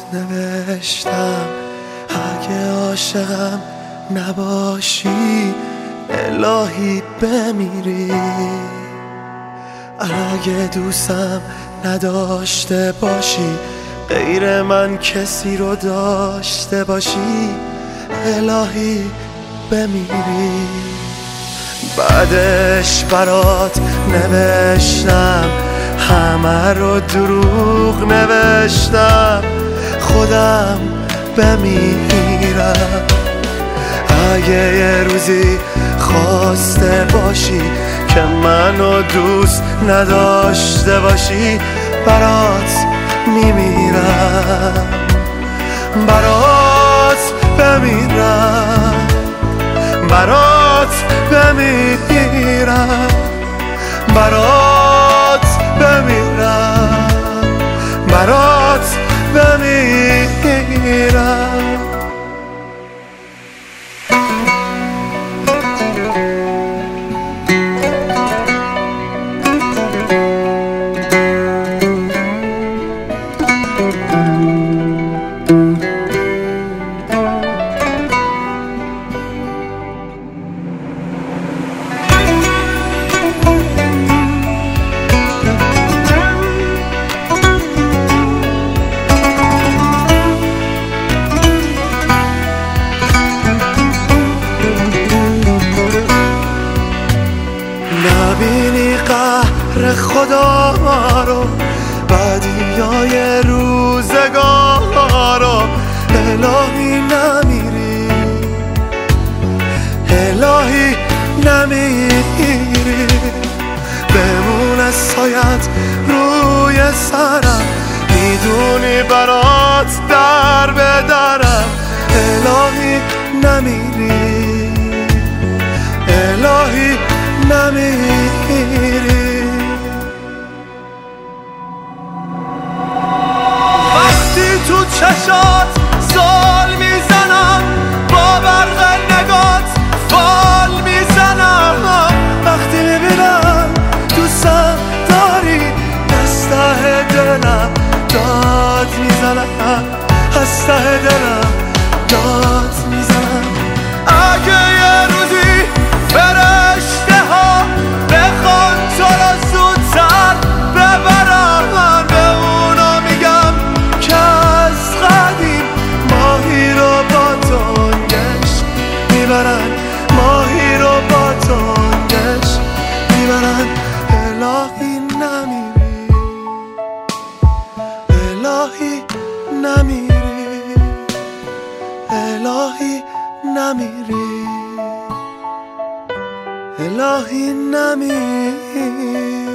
نوشتم اگه عاشقم نباشی الهی بمیری، اگه دوستم نداشته باشی غیر من کسی رو داشته باشی الهی بمیری. بعدش برات نوشتم همه رو دروغ نوشتم خودم بمیرم. اگه یه روزی خواسته باشی که منو دوست نداشته باشی برات میمیرم، برات بمیرم، برات بمیرم، برات بمیرم، برات بمیرم. نبینی قهر خدا رو، بدیای روزگار رو، الهی نمیری، الهی نمیری. بمونه سایت روی سرم، میدونی برات در بدرم الهی نمیری، الهی نمیری. وقتی تو چشات زال میزنم با برق نگات فال میزنم، وقتی میبینم دوستم داری از ته دلم داد میزنم، از ته دلم داد میزنم. اگه یه روزی فرشته ها بخوان تو رو زودتر ببرن، به اونا میگم که از قدیم ماهی رو با تنگش میبرن، ماهی رو با تنگش میبرن. الهی نمیری، الهی نمیری، الهی نمیری، الهی نمیری.